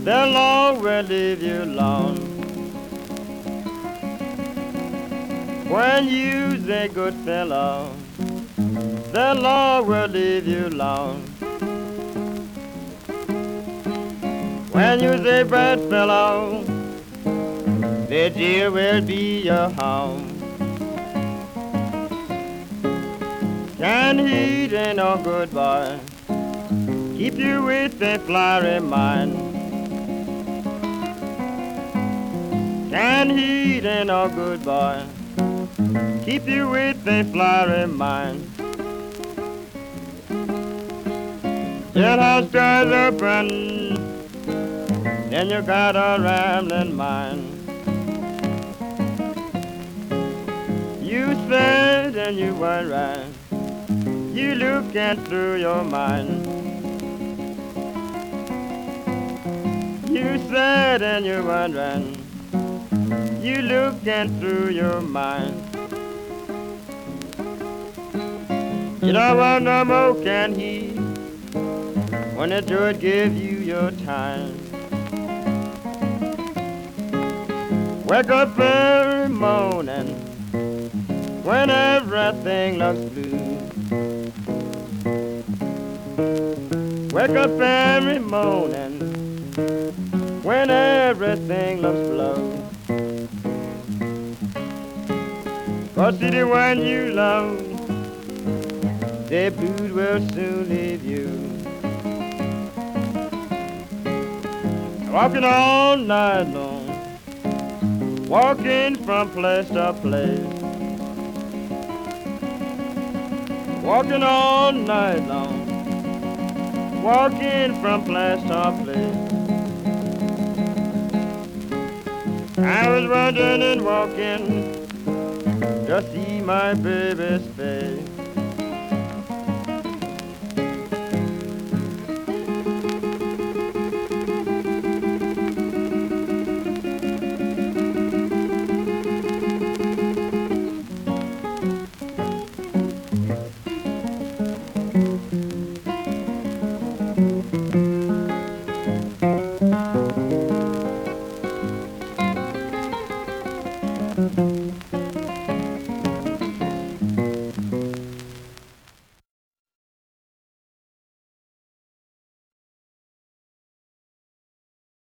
the Lord will leave you alone. When you's a good fellow, the Lord will leave you alone. When you's a bad fellow, the jail will be your home. Can heat ain't no good boy, keep you with a flowery mind. Can heat ain't no good boy, keep you with a flowery mind. Jailhouse doors open, then you got a rambling mind. You said and you were right, you looking through your mind. You said and you were right, you looking through your mind. You don't want no more can he, when the Lord give you your time. Wake up every morning when everything looks blue. Wake up every morning when everything looks blue. 'Cause see the one you love, the blues will soon leave you. Walking all night long, walking from place to place. Walking all night long, walking from place to place. I was running and walking to see my baby's face.